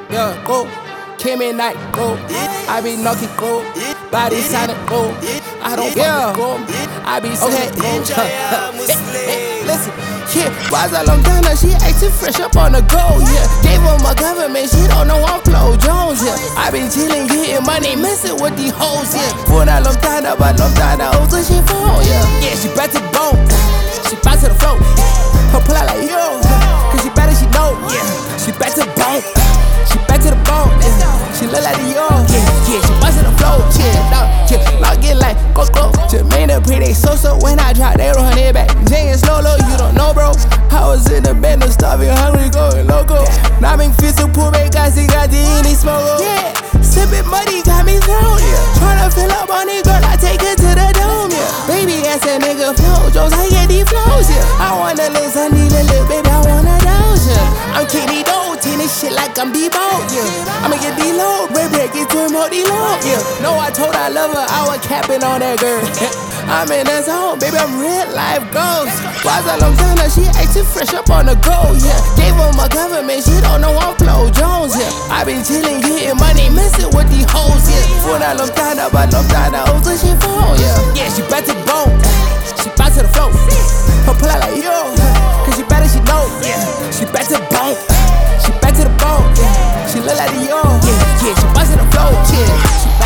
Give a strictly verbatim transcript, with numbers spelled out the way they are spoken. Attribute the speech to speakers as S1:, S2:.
S1: yeah, go. Kim and Night, go. I be knocking, go. Body sonic, go. I don't yeah. go. I be okay, go. Hey, listen, yeah. Was a long time now, she acting fresh up on the go, yeah. Gave her my government, she don't know I'm Flo Jones, yeah. I been chillin', getting money, messing with these hoes, yeah. For that long time now, but long time now, so she fall, yeah. Yeah, she back to the bone, she back to the flow. Her pull out like yo, cause she better, she know, yeah. She back to the bone, she back to the bone, yeah. She look like the yo, yeah, yeah. She bust to the flow, yeah, no, yeah. Log in like go go. Jermaine pretty so so when I drop, they run it back. Jay and slow low, you don't know, bro. I was in the bed, no starving, hungry, going loco. Now I'm in physical, poor make I see got the any smoke, yeah. Sipping muddy got me thrown, yeah. Tryna fill up on it, girl, I take it to the dome, yeah. Baby ass that nigga Flo Jones, I get these flows, yeah. I wanna listen, need a little baby, I wanna dose, yeah. I'm Kitty Doe, this shit like I'm D-Bo, yeah. I'ma get D-Lo, break break it to him, hold D-Lo, yeah. No, I told her I love her, I was capping on that girl. I'm in the zone, baby, I'm real life ghost. Was a long time now, she acting fresh up on the go, yeah. Gave her my government, she don't know I'm Flo Jones, yeah. I been chillin', getting money, messing with these hoes, yeah. For that long time now, but long time now, so she fall, yeah. Yeah, she back to the bone, she back to the flow. Her pull out like yo, cause she better, she know, yeah. She back to the bone, she back to the bone, yeah. She look like the yo, yeah, yeah. She bust to the flow, yeah. She